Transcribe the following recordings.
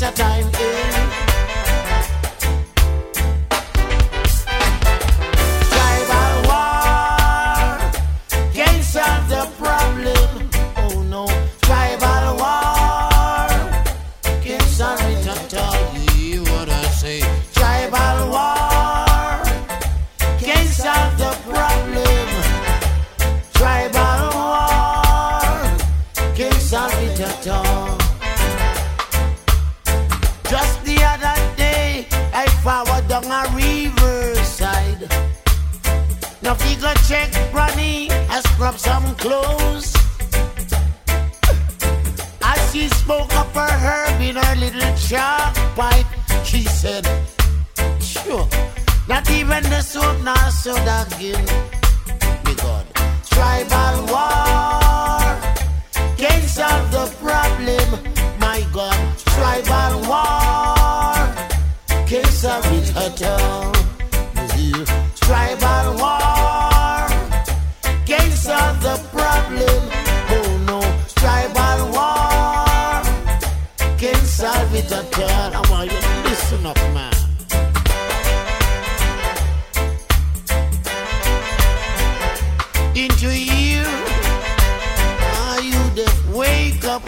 a time in. Tribal war can't solve the problem. Oh no, tribal war can't solve it at all. You what I say? Tribal war can't solve the problem. Tribal war can't solve it at all. Just the other day, I forward down a riverside. Now if you go check Granny, I scrub some clothes. As she spoke up her herb in her little chalk pipe, she said, sure, not even the soap nor soda again. Me God, tribal war can't solve the problem. My God, tribal war can't solve it at all. Tribal war can't solve the problem. Oh no, tribal war can't solve it at all. I want you to listen up, man. Into you, are you deaf? Wake up.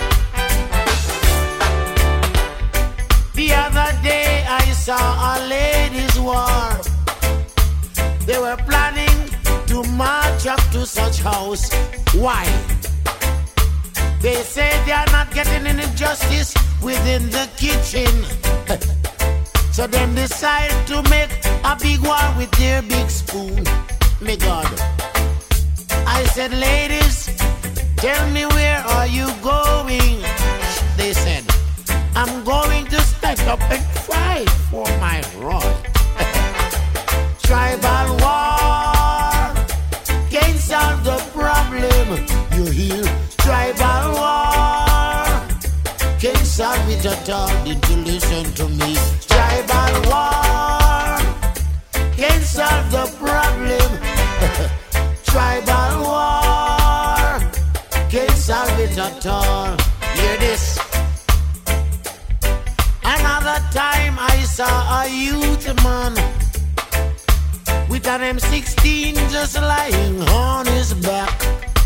The other day I saw a ladies' war. They were planning to march up to such house. Why? They say they are not getting any justice within the kitchen. So them decide to make a big war with their big spoon. Me God. I said, ladies, tell me where are you going? They said, I'm going to step up and fight for my right. Tribal war can't solve the problem. You hear? Tribal war can't solve it at all. Did you listen to me? Tribal war can't solve the problem. Tribal war can't solve it at all. Hear this. Another time I saw a youth man with an M16 just lying on his back.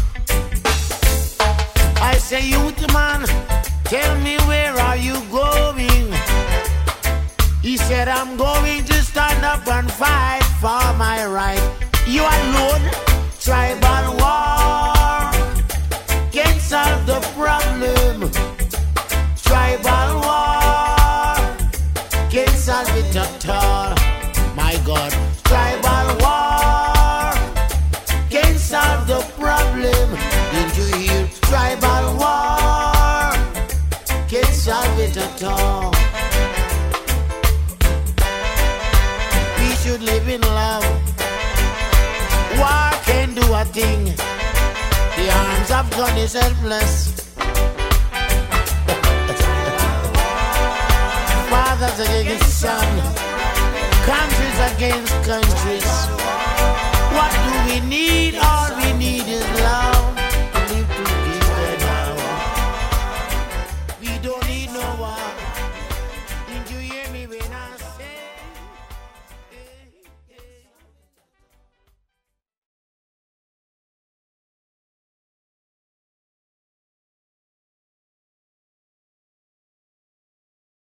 I say, youth man, tell me where are you going? He said, I'm going to stand up and fight for my right. You alone? Tribal war can't solve the problem. Tribal war can't solve it at all. My God, tribal war can't solve the problem. Did you hear? Tribal war can't solve it at all. We should live in love. War can't do a thing. The arms of God is helpless. Fathers against sons, countries against countries. What do we need?